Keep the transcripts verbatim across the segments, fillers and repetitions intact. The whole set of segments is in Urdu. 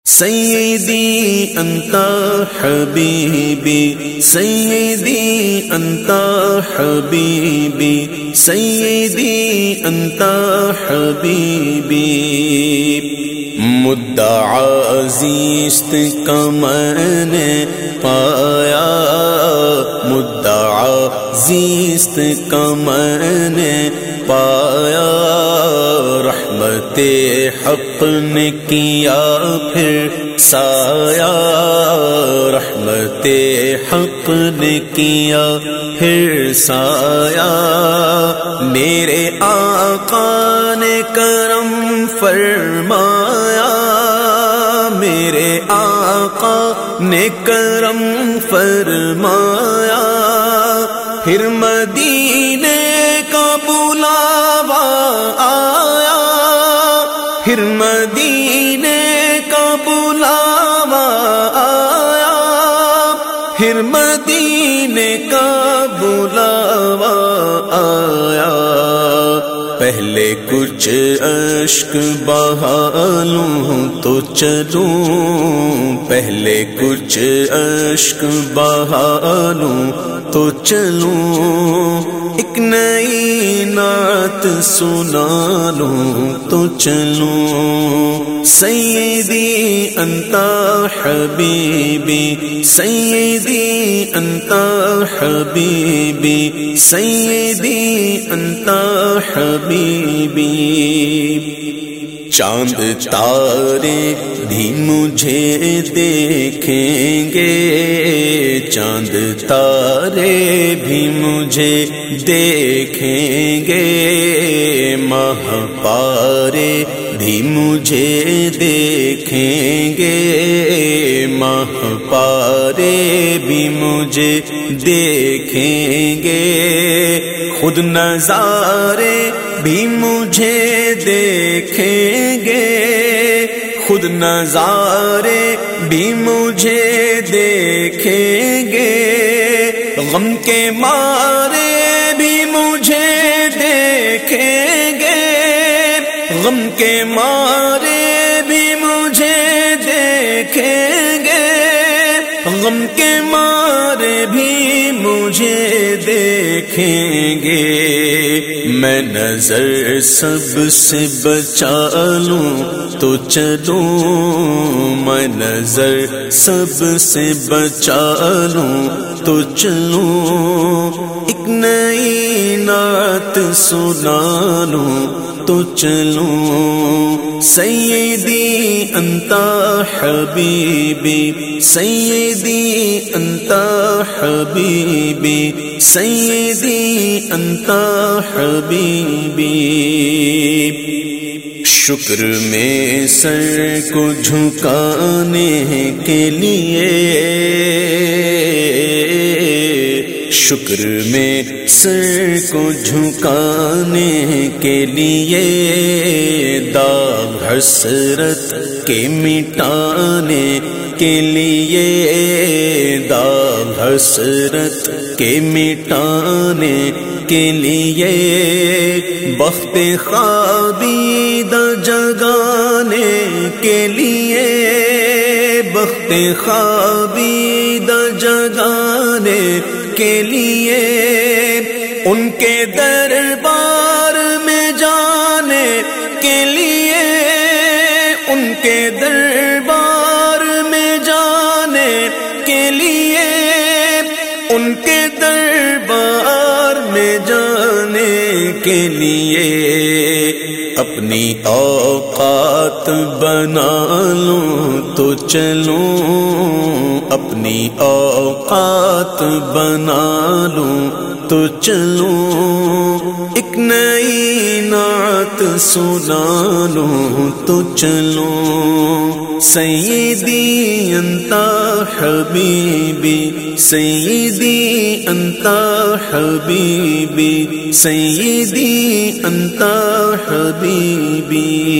سیدی انت حبیبی سیدی انت حبیبی سیدی انت حبیبی مدعا زیست کا میں نے پایا مدعا زیست کا میں نے پایا رحمت حق نے کیا پھر سایہ رحمت حق نے کیا پھر سایہ میرے آقا نے کرم فرمایا میرے آقا نے کرم فرمایا پھر مدینے کا بلاوا آیا پھر مدینے کا بلاوا آیا پھر مدینے کا بلاوا آیا پہلے کچھ اشک بہا لوں تو چلوں پہلے کچھ اشک بہا لوں تو چلوں ایک نئی نعت سنا لوں تو چلوں سیدی انت حبیبی سیدی انت حبیبی سیدی انت حبیبی چاند تارے بھی مجھے دیکھیں گے چاند تارے بھی مجھے دیکھیں گے ماہ پارے بھی مجھے دیکھیں گے ماہ پارے بھی مجھے دیکھیں گے خود نظارے بھی مجھے دیکھیں گے خود نظارے بھی مجھے دیکھیں گے غم کے مارے بھی مجھے دیکھیں گے غم کے مارے بھی مجھے دیکھیں گے غم کے مارے بھی مجھے دیکھیں گے میں نظر سب سے بچا لوں تو چلوں میں نظر سب سے بچا لوں تو چلوں ایک نئی نعت سنا لوں تو چلوں سیدی انت حبیبی سیدی انت حبیبی سیدی انت حبیبی شکر میں سر کو جھکانے کے لیے شکر میں سر کو جھکانے کے لیے داغ حسرت کے مٹانے کے لیے داغ حسرت کے مٹانے کے لیے بخت خوابیدہ جگانے کے لیے بخت خوابیدہ جگانے کے لیے ان کے دربار میں جانے کے لیے ان کے دربار میں جانے کے لیے ان کے دربار میں جانے کے لیے اپنی اوقات بنا لوں تو چلوں اپنی اوقات بنا لوں تو چلوں ایک نئی نعت سنا لوں تو چلوں سیدی انت حبیبی سیدی انت حبیبی سیدی انت حبیبی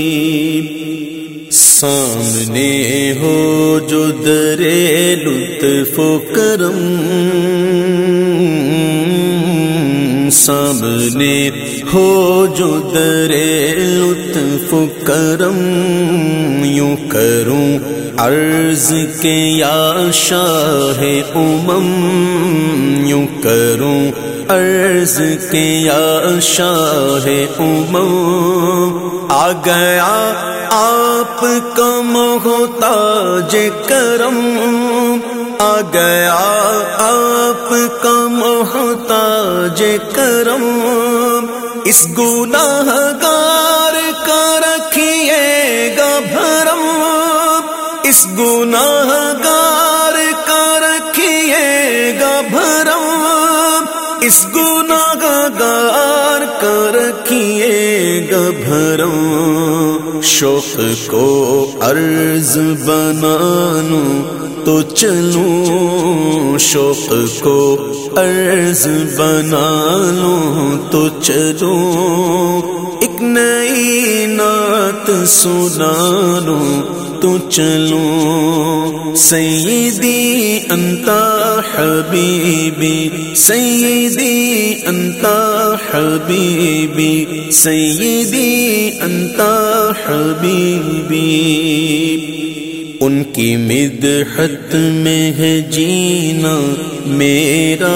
سامنے ہو جو در لطف و کرم سامنے ہو جو در لطف کرم، یوں کروں عرض کے یا شاہ امم، یوں کروں عرض کے یا شاہ امم، آ گیا آپ کا محتاج کرم، آ گیا آپ کا محتاج کرم، اس گناہ گار کا رکھیے گا بھرم، اس گناہ گار کا رکھیے گا بھرم، اس گناہ گار کا رکھیے گا بھرم، شوق کو عرض بنا لوں تو چلوں، شوق کو عرض بنا لوں تو چلوں، ایک نئی نعت سنا لوں تو چلوں، سیدی انت حبیبی، سیدی انت حبیبی، سیدی انت حبیبی، ان کی مدحت میں ہے جینا میرا،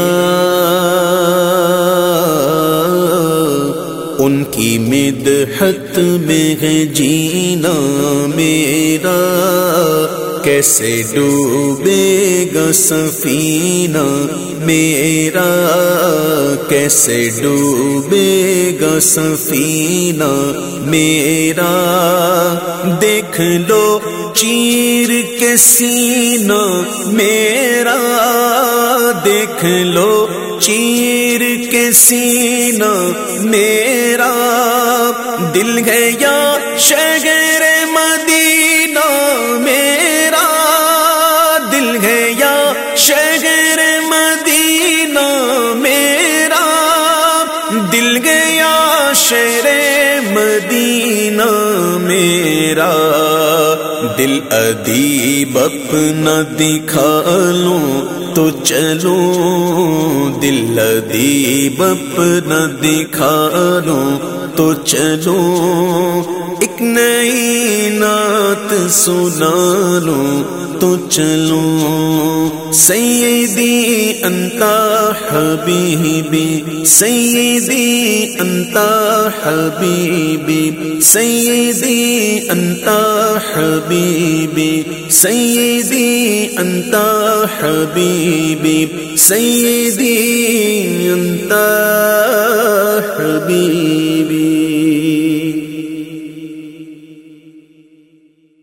ان کی مدحت میں ہے جینا میرا، کیسے ڈوبے گا سفینہ میرا، کیسے ڈوبے گا سفینہ میرا، دیکھ لو چیر کے سینہ میرا، دیکھ لو چیر کے سینہ میرا، دل گیا شہر مدینہ میرا، دل گیا شہر مدینہ میرا، دل گیا شہر مدینہ میرا، دل ادیب اپنا دکھا لوں تو چلوں، دل ادیب اپنا دکھا لوں تو چلوں، ایک نئی نعت سنا لوں تو چلوں، سیدی انت حبیبی، سیدی انت حبیبی، سیدی انت حبیبی، سیدی انت حبیبی، سیدی انت حبیبی۔